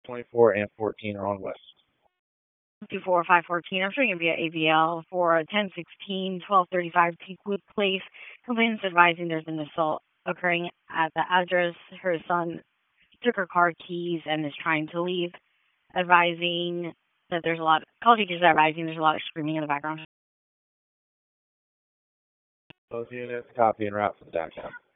24 and 14 are on West. 514. I'm showing you via AVL for 1016, 1235 Teakwood Place. Complainants advising there's an assault occurring at the address. Her son took her car keys and is trying to leave. Advising that there's a lot. Call teachers are advising there's a lot of screaming in the background. Both units copy and route for the downtown.